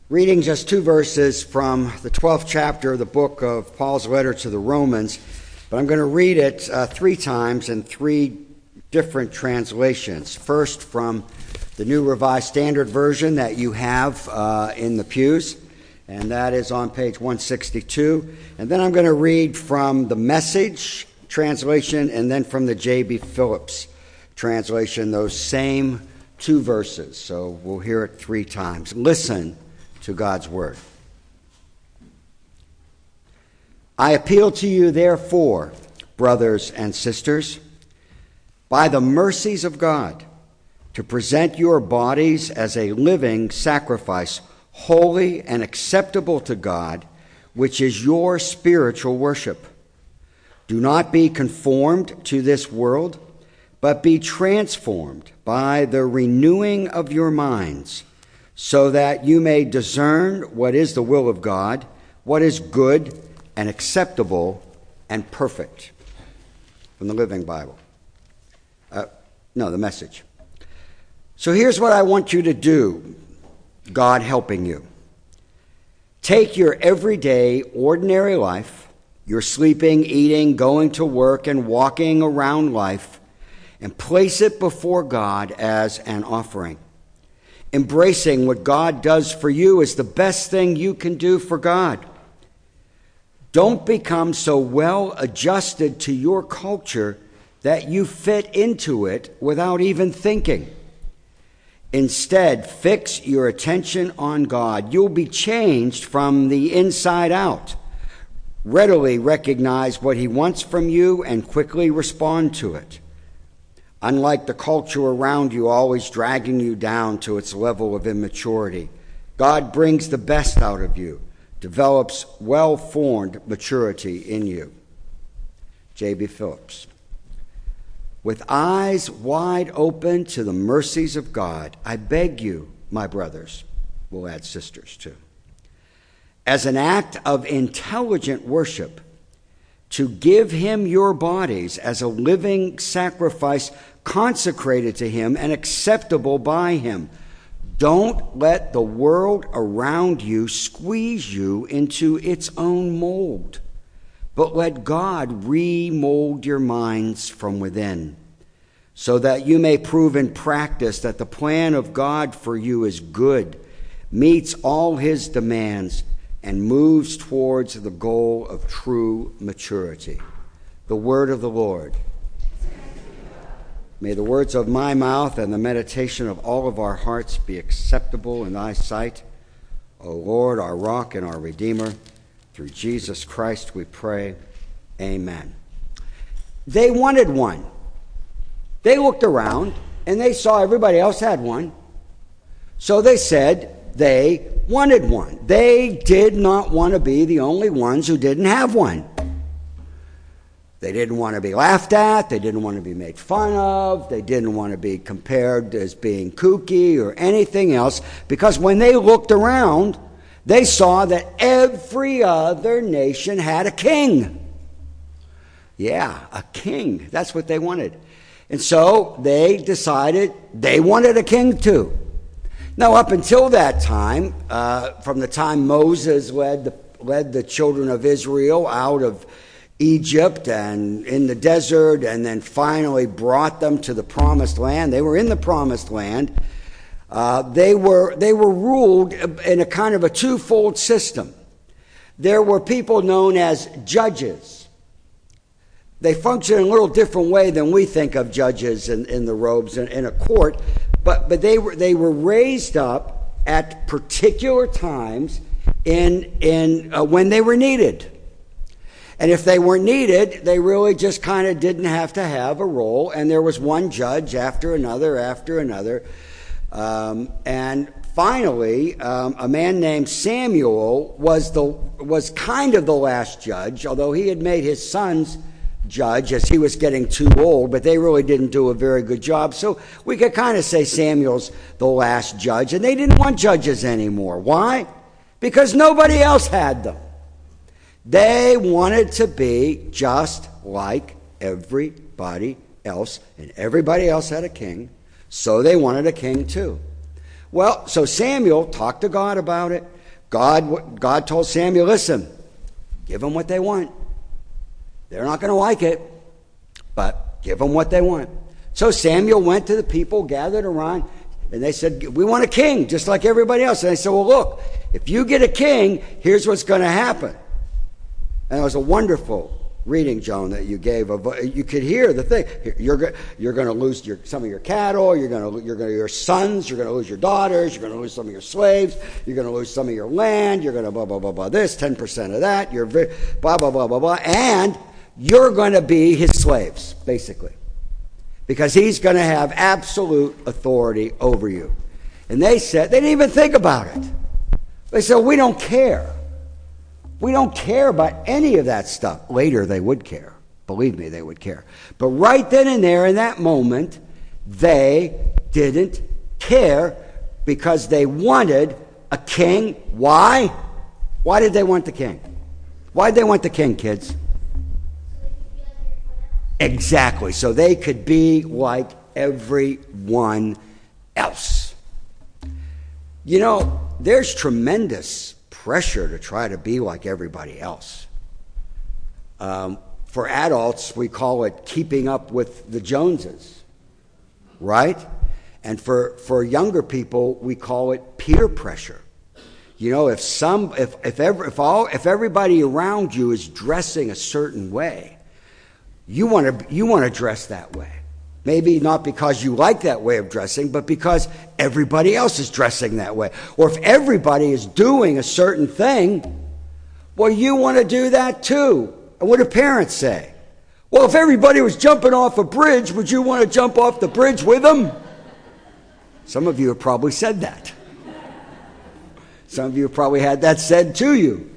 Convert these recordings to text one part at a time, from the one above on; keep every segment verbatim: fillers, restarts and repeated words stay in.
Reading just two verses from the twelfth chapter of the book of Paul's letter to the Romans, but I'm going to read it uh, three times in three different translations. First, from the New Revised Standard Version that you have uh, in the pews, and that is on page one sixty-two. And then I'm going to read from the Message translation and then from the J B Phillips translation, those same two verses. So we'll hear it three times. Listen to God's word. I appeal to you, therefore, brothers and sisters, by the mercies of God, to present your bodies as a living sacrifice, holy and acceptable to God, which is your spiritual worship. Do not be conformed to this world, but be transformed by the renewing of your minds, so that you may discern what is the will of God, what is good and acceptable and perfect. From the Living Bible. Uh, no, the Message. So here's what I want you to do, God helping you. Take your everyday, ordinary life, your sleeping, eating, going to work, and walking around life, and place it before God as an offering. Embracing what God does for you is the best thing you can do for God. Don't become so well adjusted to your culture that you fit into it without even thinking. Instead, fix your attention on God. You'll be changed from the inside out. Readily recognize what He wants from you and quickly respond to it. Unlike the culture around you always dragging you down to its level of immaturity, God brings the best out of you, develops well-formed maturity in you. J B Phillips. With eyes wide open to the mercies of God, I beg you, my brothers, we'll add sisters too, as an act of intelligent worship, to give Him your bodies as a living sacrifice consecrated to Him and acceptable by Him. Don't let the world around you squeeze you into its own mold, but let God remold your minds from within, so that you may prove in practice that the plan of God for you is good, meets all His demands, and moves towards the goal of true maturity. The word of the Lord. May the words of my mouth and the meditation of all of our hearts be acceptable in thy sight, O Lord, our rock and our Redeemer. Through Jesus Christ we pray. Amen. They wanted one. They looked around and they saw everybody else had one. So they said they wanted one. They did not want to be the only ones who didn't have one. They didn't want to be laughed at. They didn't want to be made fun of. They didn't want to be compared as being kooky or anything else, because when they looked around, they saw that every other nation had a king. Yeah, a king. That's what they wanted. And so they decided they wanted a king too. Now, up until that time, uh, from the time Moses led the, led the children of Israel out of Egypt and in the desert, and then finally brought them to the promised land. They were in the promised land. Uh, they were they were ruled in a kind of a twofold system. There were people known as judges. They function in a little different way than we think of judges in, in the robes in, in a court, but but they were they were raised up at particular times in in uh, when they were needed. And if they weren't needed, they really just kind of didn't have to have a role. And there was one judge after another, after another. Um, and finally, um, a man named Samuel was the was kind of the last judge, although he had made his sons judge as he was getting too old, but they really didn't do a very good job. So we could kind of say Samuel's the last judge. And they didn't want judges anymore. Why? Because nobody else had them. They wanted to be just like everybody else, and everybody else had a king, so they wanted a king too. Well, so Samuel talked to God about it. God, God told Samuel, listen, give them what they want. They're not going to like it, but give them what they want. So Samuel went to the people, gathered around, and they said, we want a king, just like everybody else. And they said, well, look, if you get a king, here's what's going to happen. And it was a wonderful reading, Joan, that you gave. Of, you could hear the thing. You're, you're going to lose your, some of your cattle. You're going to, you're going to your sons. You're going to lose your daughters. You're going to lose some of your slaves. You're going to lose some of your land. You're going to blah, blah, blah, blah, this, ten percent of that. You're blah, blah, blah, blah, blah. And you're going to be his slaves, basically. Because he's going to have absolute authority over you. And they said, they didn't even think about it. They said, we don't care. We don't care about any of that stuff. Later, they would care. Believe me, they would care. But right then and there, in that moment, they didn't care because they wanted a king. Why? Why did they want the king? Why did they want the king, kids? Exactly. So they could be like everyone else. You know, there's tremendous pressure to try to be like everybody else. Um, for adults, we call it keeping up with the Joneses, right? And for, for younger people, we call it peer pressure. You know, if some, if if ever, if all, if everybody around you is dressing a certain way, you want to you want to dress that way. Maybe not because you like that way of dressing, but because everybody else is dressing that way. Or if everybody is doing a certain thing, well, you want to do that too. And what do parents say? Well, if everybody was jumping off a bridge, would you want to jump off the bridge with them? Some of you have probably said that. Some of you have probably had that said to you.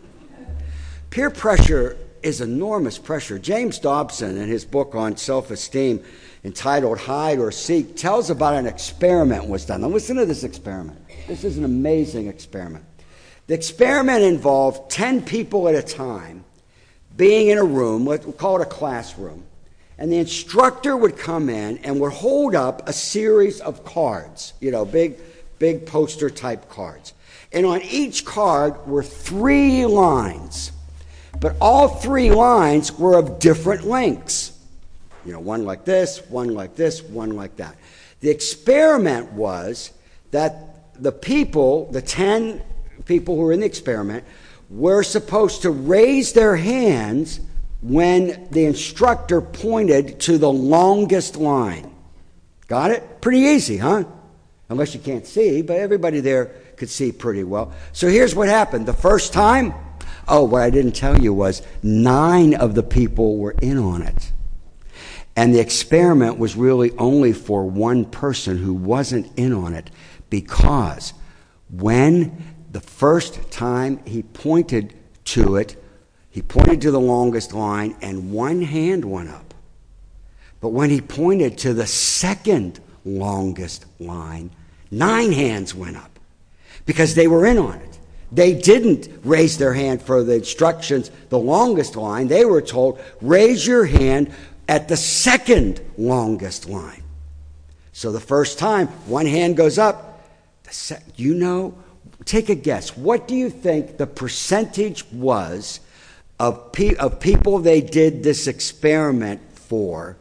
Peer pressure is enormous pressure. James Dobson, in his book on self-esteem, entitled Hide or Seek, tells about an experiment was done. Now listen to this experiment. This is an amazing experiment. The experiment involved ten people at a time being in a room, we'll call it a classroom, and the instructor would come in and would hold up a series of cards, you know, big, big poster type cards. And on each card were three lines, but all three lines were of different lengths. You know, one like this, one like this, one like that. The experiment was that the people, the ten people who were in the experiment, were supposed to raise their hands when the instructor pointed to the longest line. Got it? Pretty easy, huh? Unless you can't see, but everybody there could see pretty well. So here's what happened. The first time, oh, what I didn't tell you was nine of the people were in on it. And the experiment was really only for one person who wasn't in on it, because when the first time he pointed to it, he pointed to the longest line and one hand went up. But when he pointed to the second longest line, nine hands went up because they were in on it. They didn't raise their hand for the instructions, the longest line. They were told, raise your hand at the second longest line. So the first time, one hand goes up. The sec- you know, take a guess. What do you think the percentage was of, pe- of people they did this experiment for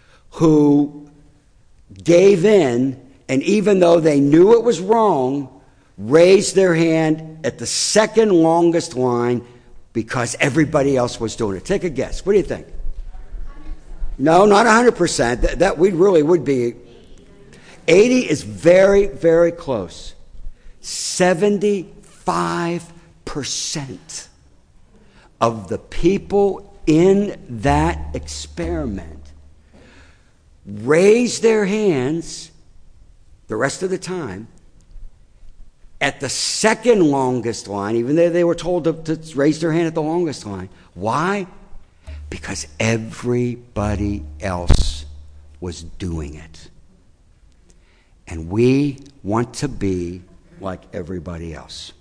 who gave in, and even though they knew it was wrong, raised their hand at the second longest line because everybody else was doing it? Take a guess. What do you think? No, not one hundred percent. That, that we really would be. eighty is very, very close. seventy-five percent of the people in that experiment raised their hands the rest of the time at the second longest line, even though they were told to, to raise their hand at the longest line. Why? Because everybody else was doing it. And we want to be like everybody else.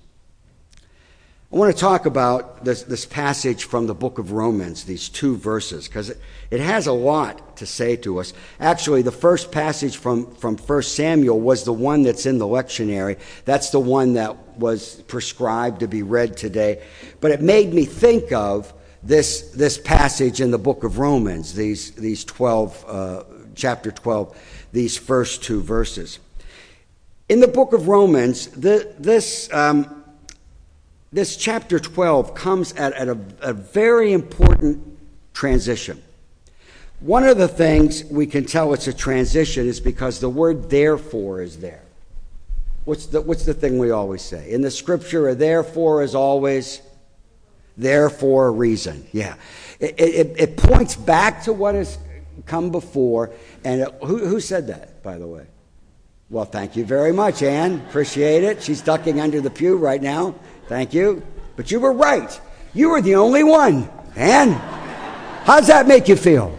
I want to talk about this, this passage from the book of Romans, these two verses, because it, it has a lot to say to us. Actually, the first passage from, from First Samuel was the one that's in the lectionary. That's the one that was prescribed to be read today, but it made me think of this this passage in the book of Romans, these these twelve, uh, chapter twelve, these first two verses. In the book of Romans, the, this um, this chapter twelve comes at, at a, a very important transition. One of the things we can tell it's a transition is because the word therefore is there. What's the, what's the thing we always say? In the scripture, a therefore is always there for a reason. Yeah. It, it, it points back to what has come before. And it, who, who said that, by the way? Well, thank you very much, Anne. Appreciate it. She's ducking under the pew right now. Thank you. But you were right. You were the only one. Anne, how does that make you feel?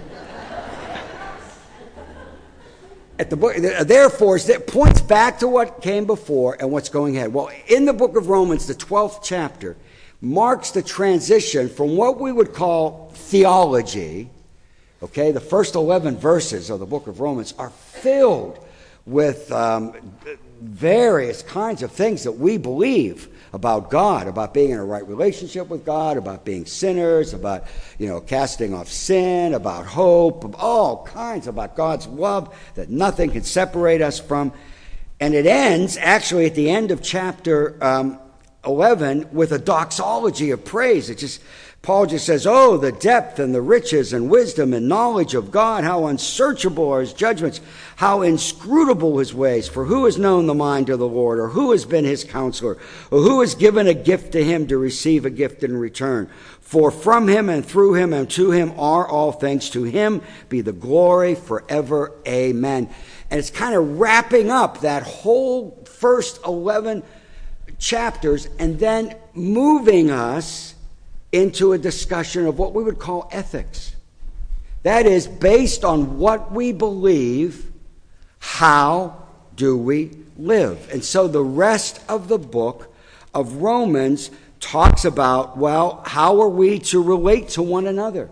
At the book, therefore, it points back to what came before and what's going ahead. Well, in the book of Romans, the twelfth chapter marks the transition from what we would call theology. Okay, the first eleven verses of the book of Romans are filled with um, various kinds of things that we believe about God, about being in a right relationship with God, about being sinners, about, you know, casting off sin, about hope, all kinds, about God's love that nothing can separate us from. And it ends, actually, at the end of chapter um, eleven with a doxology of praise. It just, Paul just says, oh, the depth and the riches and wisdom and knowledge of God, how unsearchable are his judgments, how inscrutable his ways. For who has known the mind of the Lord, or who has been his counselor, or who has given a gift to him to receive a gift in return? For from him and through him and to him are all things. To him be the glory forever. Amen. And it's kind of wrapping up that whole first eleven chapters and then moving us into a discussion of what we would call ethics. That is, based on what we believe, how do we live? And so the rest of the book of Romans talks about, well, how are we to relate to one another?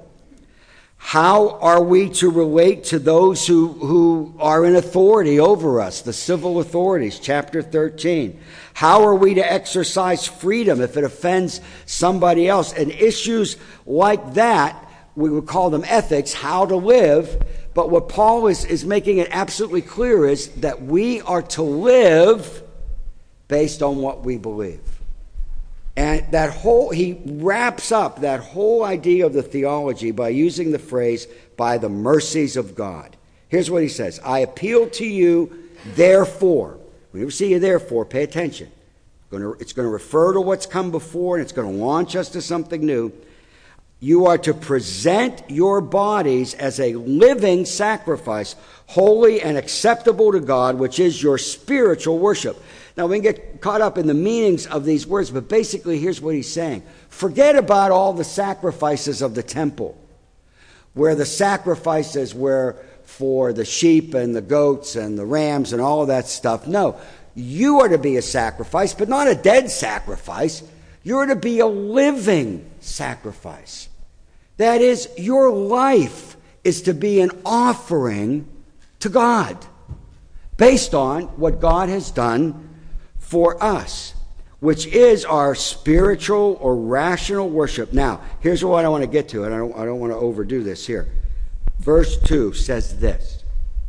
How are we to relate to those who, who are in authority over us, the civil authorities, chapter thirteen? How are we to exercise freedom if it offends somebody else? And issues like that, we would call them ethics, how to live. But what Paul is, is making it absolutely clear is that we are to live based on what we believe. And that whole, he wraps up that whole idea of the theology by using the phrase, by the mercies of God. Here's what he says. I appeal to you, therefore. When you see you therefore, pay attention. It's going to refer to what's come before, and it's going to launch us to something new. You are to present your bodies as a living sacrifice, holy and acceptable to God, which is your spiritual worship. Now, we can get caught up in the meanings of these words, but basically here's what he's saying. Forget about all the sacrifices of the temple, where the sacrifices were for the sheep and the goats and the rams and all of that stuff. No, you are to be a sacrifice, but not a dead sacrifice. You're to be a living sacrifice. That is, your life is to be an offering to God based on what God has done for us, which is our spiritual or rational worship. Now, here's what I want to get to, and I don't, I don't want to overdo this here. Verse two says this: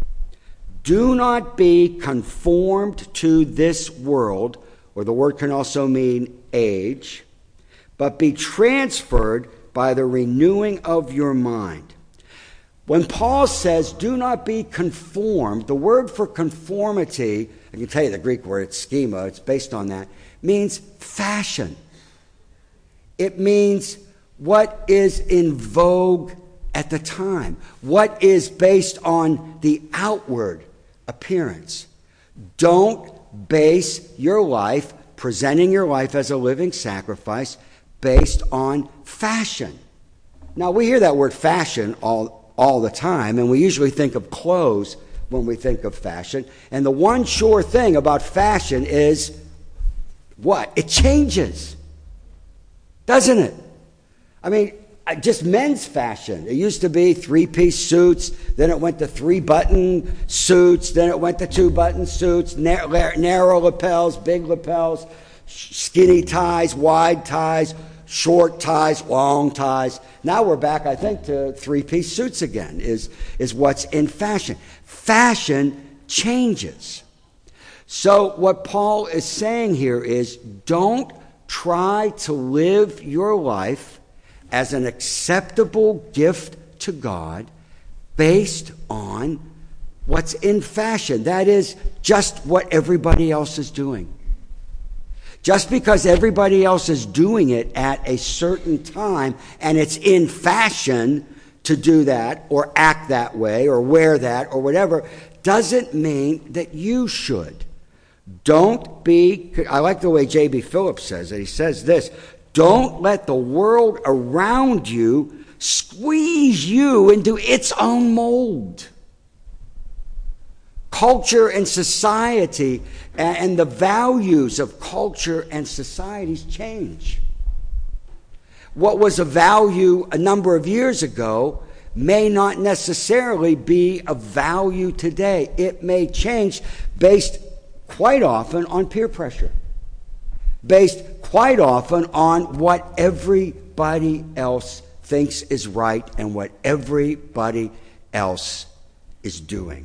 do not be conformed to this world, or the word can also mean age, but be transferred by the renewing of your mind. When Paul says, do not be conformed, the word for conformity, I can tell you the Greek word, it's schema, it's based on that, means fashion. It means what is in vogue at the time, what is based on the outward appearance. Don't base your life, presenting your life as a living sacrifice, based on fashion. Now, we hear that word fashion all all the time, and we usually think of clothes when we think of fashion. And the one sure thing about fashion is what? It changes, doesn't it? I mean, just men's fashion. It used to be three-piece suits, then it went to three-button suits, then it went to two-button suits, narrow, narrow lapels, big lapels, skinny ties, wide ties, short ties, long ties. Now we're back, I think, to three-piece suits again, is, is what's in fashion. Fashion changes. So what Paul is saying here is, don't try to live your life as an acceptable gift to God based on what's in fashion. That is just what everybody else is doing. Just because everybody else is doing it at a certain time and it's in fashion to do that or act that way or wear that or whatever, doesn't mean that you should. Don't be, I like the way J B Phillips says it. He says this, don't let the world around you squeeze you into its own mold. Culture and society and the values of culture and societies change. What was a value a number of years ago may not necessarily be a value today. It may change based quite often on peer pressure, based quite often on what everybody else thinks is right and what everybody else is doing.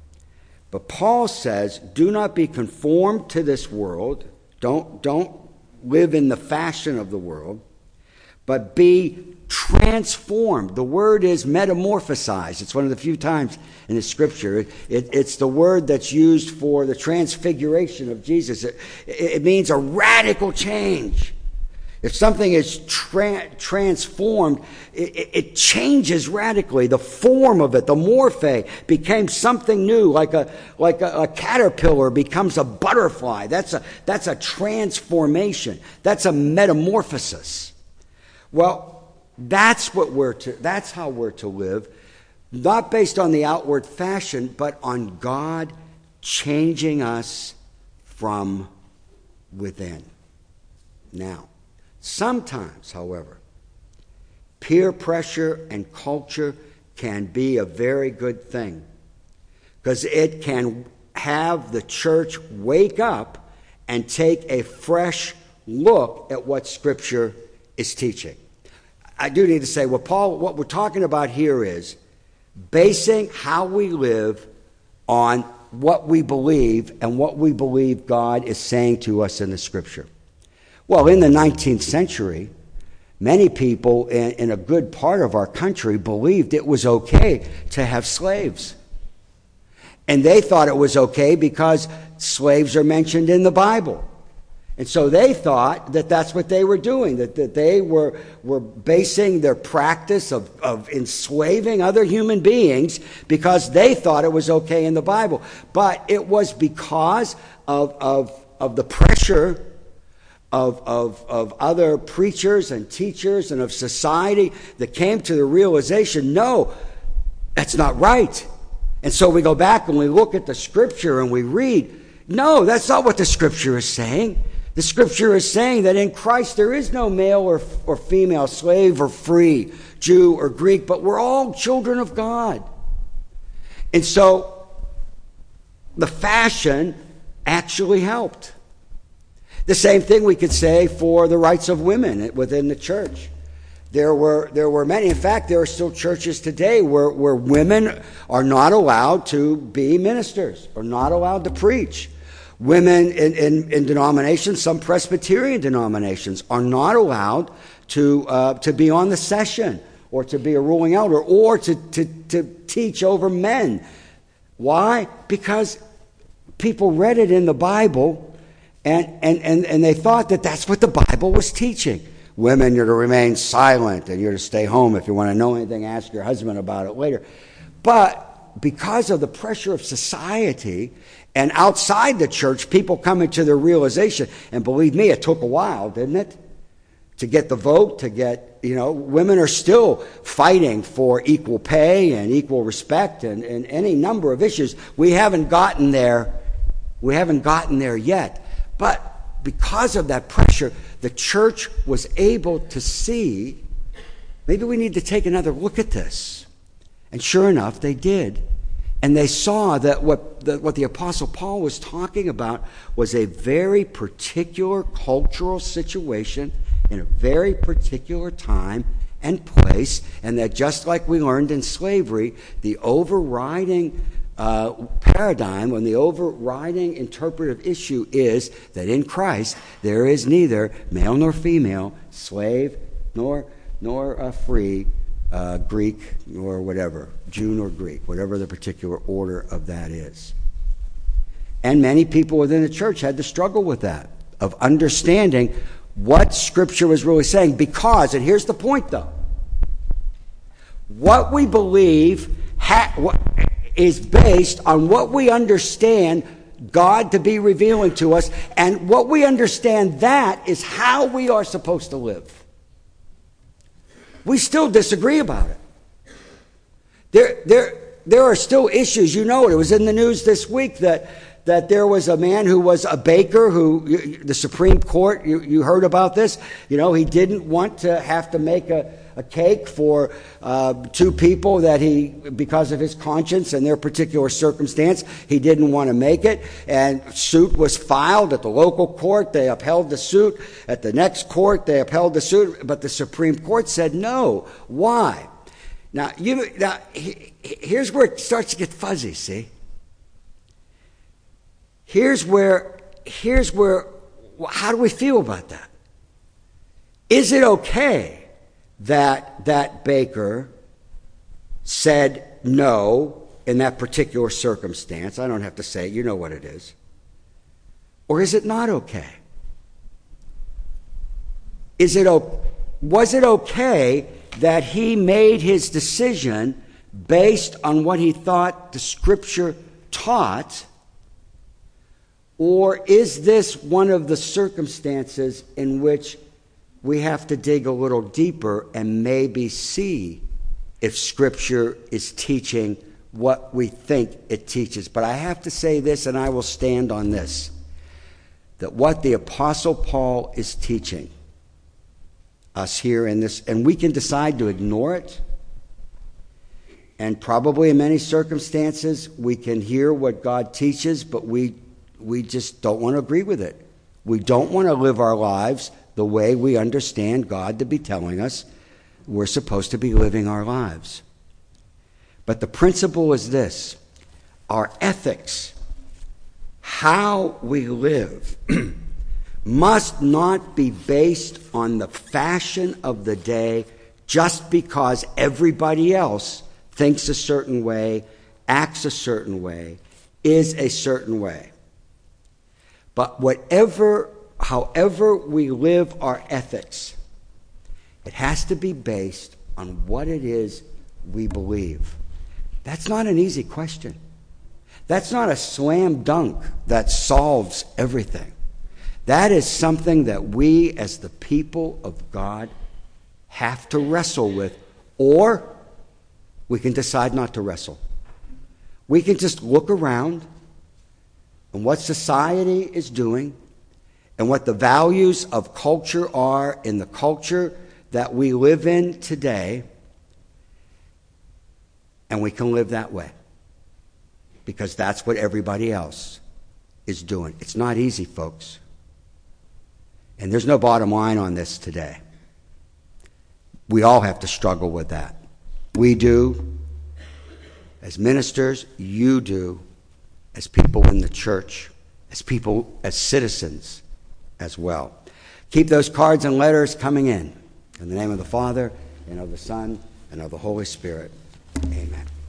But Paul says, do not be conformed to this world. Don't, don't live in the fashion of the world, but be transformed. The word is metamorphosized. It's one of the few times in the scripture. It, it, it's the word that's used for the transfiguration of Jesus. It, it means a radical change. If something is tra- transformed, it, it changes radically. The form of it, the morphe, became something new, like a like a, a caterpillar becomes a butterfly. That's a that's a transformation. That's a metamorphosis. Well, that's what we're to. That's how we're to live, not based on the outward fashion, but on God changing us from within. Now, sometimes, however, peer pressure and culture can be a very good thing because it can have the church wake up and take a fresh look at what Scripture is teaching. I do need to say, well, Paul, what we're talking about here is basing how we live on what we believe and what we believe God is saying to us in the Scripture. Well, in the nineteenth century, many people in, in a good part of our country believed it was okay to have slaves. And they thought it was okay because slaves are mentioned in the Bible. And so they thought that that's what they were doing, that, that they were, were basing their practice of, of enslaving other human beings because they thought it was okay in the Bible. But it was because of, of, of the pressure Of, of, of other preachers and teachers and of society that came to the realization, no, that's not right. And so we go back and we look at the Scripture and we read, no, that's not what the Scripture is saying. The Scripture is saying that in Christ there is no male or, or female, slave or free, Jew or Greek, but we're all children of God. And so the fashion actually helped. The same thing we could say for the rights of women within the church. There were there were many. In fact, there are still churches today where, where women are not allowed to be ministers, or not allowed to preach. Women in, in, in denominations, some Presbyterian denominations, are not allowed to uh, to be on the session or to be a ruling elder or to, to, to teach over men. Why? Because people read it in the Bible. And, and, and, and they thought that that's what the Bible was teaching. Women, you're to remain silent and you're to stay home. If you want to know anything, ask your husband about it later. But because of the pressure of society and outside the church, people coming to their realization, and believe me, it took a while, didn't it? To get the vote, to get, you know, women are still fighting for equal pay and equal respect and, and any number of issues. We haven't gotten there. We haven't gotten there yet. But because of that pressure, the church was able to see, maybe we need to take another look at this. And sure enough, they did. And they saw that what the, what the Apostle Paul was talking about was a very particular cultural situation in a very particular time and place, and that just like we learned in slavery, the overriding uh, paradigm and the overriding interpretive issue is that in Christ there is neither male nor female, slave nor, nor uh, free, Uh, Greek or whatever, Jew or Greek, whatever the particular order of that is. And many people within the church had to struggle with that, of understanding what Scripture was really saying, because, and here's the point though, what we believe ha- what, is based on what we understand God to be revealing to us, and what we understand that is how we are supposed to live. We still disagree about it. There, there, there are still issues. You know it. It was in the news this week that, that there was a man who was a baker who, the Supreme Court, you, you heard about this. You know, he didn't want to have to make a, a cake for uh, two people that he, because of his conscience and their particular circumstance, he didn't want to make it. And suit was filed at the local court. They upheld the suit. At the next court, they upheld the suit. But the Supreme Court said no. Why? Now, you, now here's where it starts to get fuzzy, see? Here's where, here's where, how do we feel about that? Is it okay that that baker said no in that particular circumstance? I don't have to say it, you know what it is. Or is it not okay? Is it, was it okay that he made his decision based on what he thought the Scripture taught? Or is this one of the circumstances in which we have to dig a little deeper and maybe see if Scripture is teaching what we think it teaches? But I have to say this, and I will stand on this, that what the Apostle Paul is teaching us here in this, and we can decide to ignore it, and probably in many circumstances we can hear what God teaches, but we we just don't want to agree with it. We don't want to live our lives the way we understand God to be telling us we're supposed to be living our lives. But the principle is this: our ethics, how we live, must not be based on the fashion of the day just because everybody else thinks a certain way, acts a certain way, is a certain way. But whatever, however we live our ethics, it has to be based on what it is we believe. That's not an easy question. That's not a slam dunk that solves everything. That is something that we as the people of God have to wrestle with, or we can decide not to wrestle. We can just look around and what society is doing and what the values of culture are in the culture that we live in today, and we can live that way because that's what everybody else is doing. It's not easy, folks. And there's no bottom line on this today. We all have to struggle with that. We do as ministers, you do as people in the church, as people, as citizens as well. Keep those cards and letters coming in. In the name of the Father, and of the Son, and of the Holy Spirit. Amen.